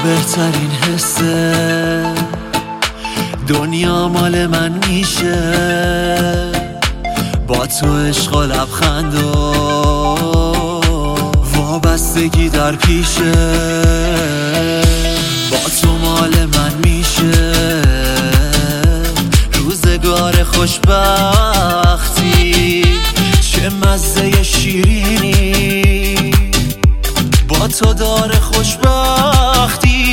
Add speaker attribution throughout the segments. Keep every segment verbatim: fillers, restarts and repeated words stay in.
Speaker 1: بهترین حسه، دنیا مال من میشه با تو عشق و لبخند و وابستگی در پیشه. با تو مال من میشه روزگار خوشبختی، چه مزه شیرینی با تو داره خوشبختی.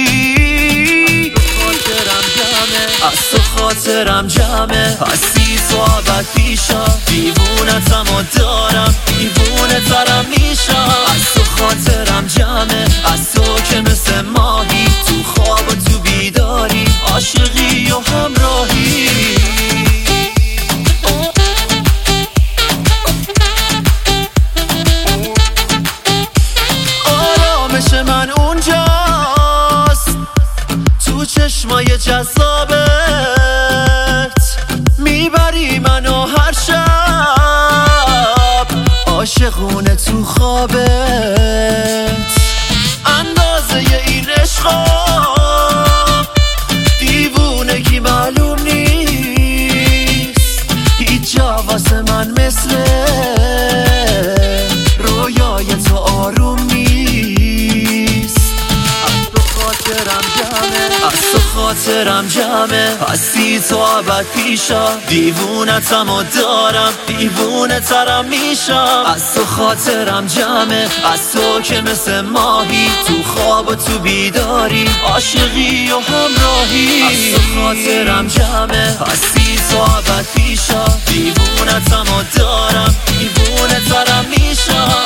Speaker 1: از تو خاطرم جمعه، هستی تو ابد پیشم، دیوونتم و دارم دیوونه ترم میشم. از تو خاطرم جمعه، از تو که مثل ماهی تو خواب و تو بیداری، عاشقی و همراهی. آرامش من اونجاست تو چشمای جذابت، میبری منو هر شب عاشقونه تو خوابت. اندازه این عشقا دیوونگی معلوم نیست، هیچ جا واسه من مثل رویای تو آروم نیست. از تو خاطرم جمعه، از تو خاطرم جمعه، هستی تو ابد پیشم، دیوونتم و دارم دیوونه ترم میشم. از تو خاطرم جمعه، از تو که مثل ماهی تو خواب و تو بیداری، عاشقی و همراهی. از تو خاطرم جمعه، هستی تو ابد پیشم، دیوونتم و دارم دیوونه ترم میشم.